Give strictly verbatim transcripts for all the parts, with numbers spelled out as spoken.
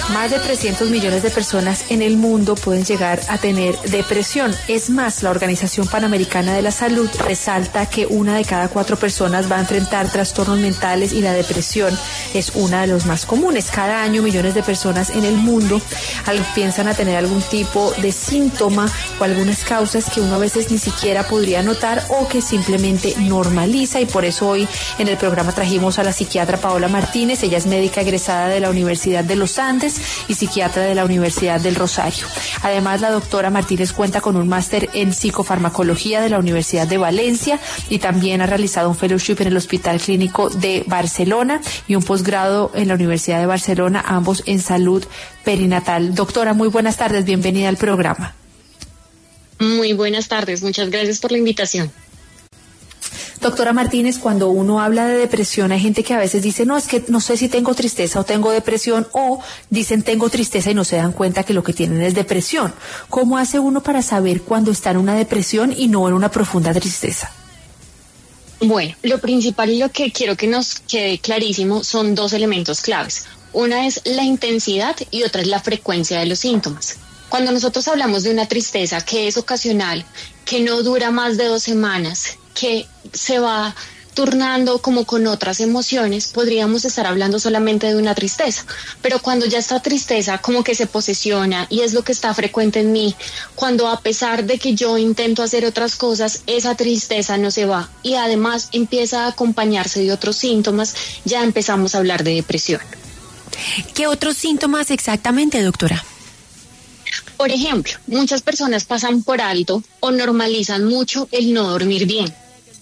Más de trescientos millones de personas en el mundo pueden llegar a tener depresión. Es más, la Organización Panamericana de la Salud resalta que una de cada cuatro personas va a enfrentar trastornos mentales y la depresión es una de los más comunes. Cada año millones de personas en el mundo piensan a tener algún tipo de síntoma o algunas causas que uno a veces ni siquiera podría notar o que simplemente normaliza, y por eso hoy en el programa trajimos a la psiquiatra Paola Martínez. Ella es médica egresada de la Universidad de los Andes y psiquiatra de la Universidad del Rosario. Además, la doctora Martínez cuenta con un máster en psicofarmacología de la Universidad de Valencia y también ha realizado un fellowship en el Hospital Clínico de Barcelona y un posgrado en la Universidad de Barcelona, ambos en salud perinatal. Doctora, muy buenas tardes, bienvenida al programa. Muy buenas tardes, muchas gracias por la invitación. Doctora Martínez, cuando uno habla de depresión, hay gente que a veces dice, no, es que no sé si tengo tristeza o tengo depresión, o dicen tengo tristeza y no se dan cuenta que lo que tienen es depresión. ¿Cómo hace uno para saber cuándo está en una depresión y no en una profunda tristeza? Bueno, lo principal y lo que quiero que nos quede clarísimo son dos elementos claves. Una es la intensidad y otra es la frecuencia de los síntomas. Cuando nosotros hablamos de una tristeza que es ocasional, que no dura más de dos semanas, que se va turnando como con otras emociones, podríamos estar hablando solamente de una tristeza. Pero cuando ya esta tristeza como que se posesiona y es lo que está frecuente en mí, cuando a pesar de que yo intento hacer otras cosas, esa tristeza no se va y además empieza a acompañarse de otros síntomas, ya empezamos a hablar de depresión. ¿Qué otros síntomas exactamente, doctora? Por ejemplo, muchas personas pasan por alto o normalizan mucho el no dormir bien.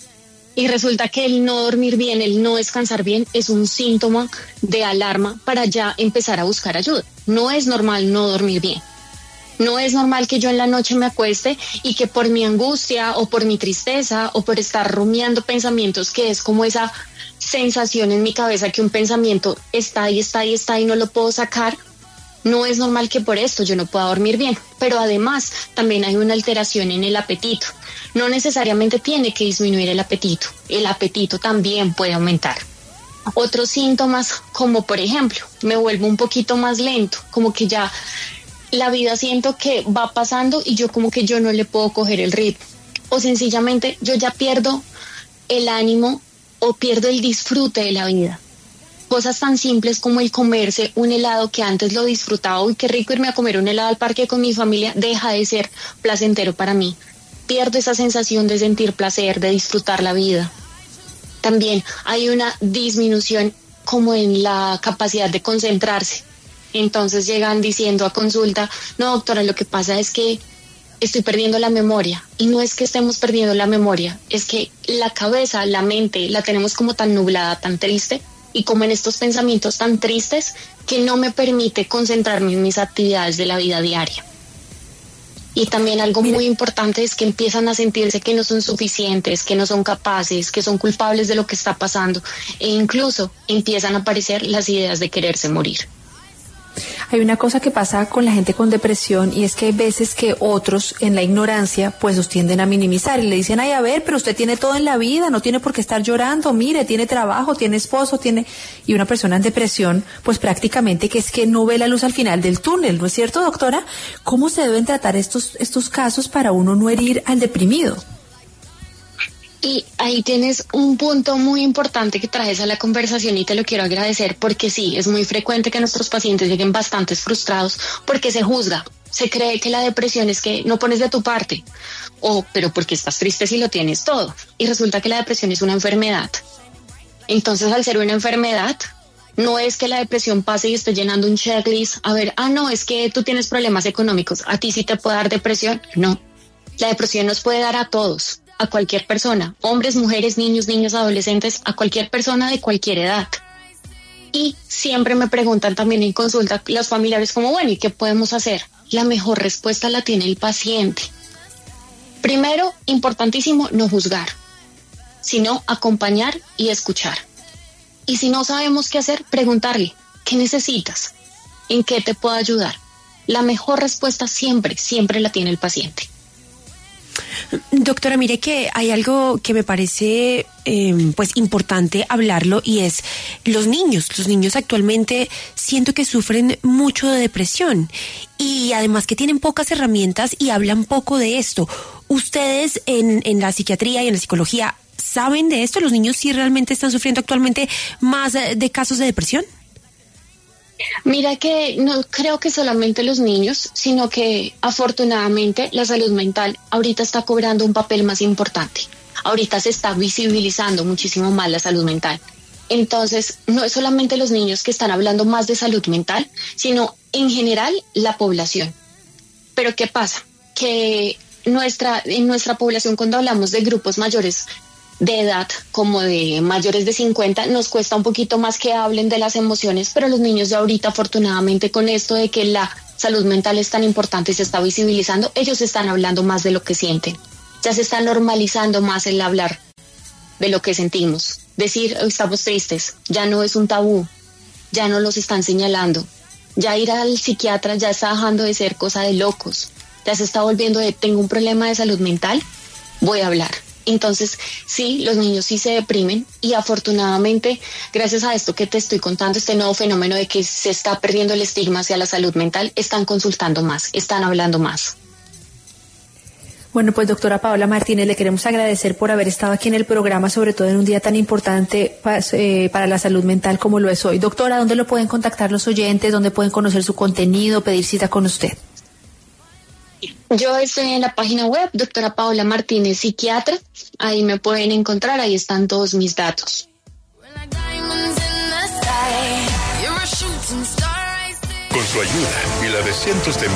Y resulta que el no dormir bien, el no descansar bien, es un síntoma de alarma para ya empezar a buscar ayuda. No es normal no dormir bien. No es normal que yo en la noche me acueste y que por mi angustia o por mi tristeza o por estar rumiando pensamientos, que es como esa sensación en mi cabeza que un pensamiento está y está y está y no lo puedo sacar. No es normal que por esto yo no pueda dormir bien, pero además también hay una alteración en el apetito. No necesariamente tiene que disminuir el apetito, el apetito también puede aumentar. Otros síntomas, como por ejemplo, me vuelvo un poquito más lento, como que ya la vida siento que va pasando y yo como que yo no le puedo coger el ritmo. O sencillamente yo ya pierdo el ánimo o pierdo el disfrute de la vida. Cosas tan simples como el comerse un helado que antes lo disfrutaba, uy, qué rico irme a comer un helado al parque con mi familia, deja de ser placentero para mí. Pierdo esa sensación de sentir placer, de disfrutar la vida. También hay una disminución como en la capacidad de concentrarse. Entonces llegan diciendo a consulta, no doctora, lo que pasa es que estoy perdiendo la memoria. Y no es que estemos perdiendo la memoria, es que la cabeza, la mente, la tenemos como tan nublada, tan triste, y como en estos pensamientos tan tristes que no me permite concentrarme en mis actividades de la vida diaria. Y también algo Mira. muy importante es que empiezan a sentirse que no son suficientes, que no son capaces, que son culpables de lo que está pasando e incluso empiezan a aparecer las ideas de quererse morir. Hay una cosa que pasa con la gente con depresión y es que hay veces que otros en la ignorancia pues los tienden a minimizar y le dicen, ay, a ver, pero usted tiene todo en la vida, no tiene por qué estar llorando, mire, tiene trabajo, tiene esposo, tiene... Y una persona en depresión pues prácticamente que es que no ve la luz al final del túnel, ¿no es cierto, doctora? ¿Cómo se deben tratar estos, estos casos para uno no herir al deprimido? Y ahí tienes un punto muy importante que traes a la conversación y te lo quiero agradecer porque sí, es muy frecuente que nuestros pacientes lleguen bastante frustrados porque se juzga, se cree que la depresión es que no pones de tu parte o pero porque estás triste si lo tienes todo y resulta que la depresión es una enfermedad. Entonces al ser una enfermedad no es que la depresión pase y esté llenando un checklist, a ver, ah no, es que tú tienes problemas económicos, ¿a ti sí te puede dar depresión? No, la depresión nos puede dar a todos. A cualquier persona, hombres, mujeres, niños, niños, adolescentes, a cualquier persona de cualquier edad. Y siempre me preguntan también en consulta los familiares como, bueno, ¿y qué podemos hacer? La mejor respuesta la tiene el paciente. Primero, importantísimo, no juzgar, sino acompañar y escuchar. Y si no sabemos qué hacer, preguntarle, ¿qué necesitas? ¿En qué te puedo ayudar? La mejor respuesta siempre, siempre la tiene el paciente. Doctora, mire que hay algo que me parece eh, pues importante hablarlo, y es los niños. Los niños actualmente siento que sufren mucho de depresión y además que tienen pocas herramientas y hablan poco de esto. ¿Ustedes en, en la psiquiatría y en la psicología saben de esto? ¿Los niños sí realmente están sufriendo actualmente más de casos de depresión? Mira que no creo que solamente los niños, sino que afortunadamente la salud mental ahorita está cobrando un papel más importante. Ahorita se está visibilizando muchísimo más la salud mental. Entonces, no es solamente los niños que están hablando más de salud mental, sino en general la población. Pero ¿qué pasa? Que nuestra, en nuestra población, cuando hablamos de grupos mayores de edad, como de mayores de cincuenta, nos cuesta un poquito más que hablen de las emociones, pero los niños de ahorita, afortunadamente, con esto de que la salud mental es tan importante y se está visibilizando, ellos están hablando más de lo que sienten. Ya se está normalizando más el hablar de lo que sentimos. Decir, estamos tristes, ya no es un tabú, ya no los están señalando. Ya ir al psiquiatra ya está dejando de ser cosa de locos. Ya se está volviendo de, tengo un problema de salud mental, voy a hablar. Entonces, sí, los niños sí se deprimen y afortunadamente, gracias a esto que te estoy contando, este nuevo fenómeno de que se está perdiendo el estigma hacia la salud mental, están consultando más, están hablando más. Bueno, pues doctora Paola Martínez, le queremos agradecer por haber estado aquí en el programa, sobre todo en un día tan importante pa, eh, para la salud mental como lo es hoy. Doctora, ¿dónde lo pueden contactar los oyentes? ¿Dónde pueden conocer su contenido, pedir cita con usted? Yo estoy en la página web, doctora Paola Martínez, psiquiatra. Ahí me pueden encontrar, ahí están todos mis datos. Con su ayuda y la de cientos de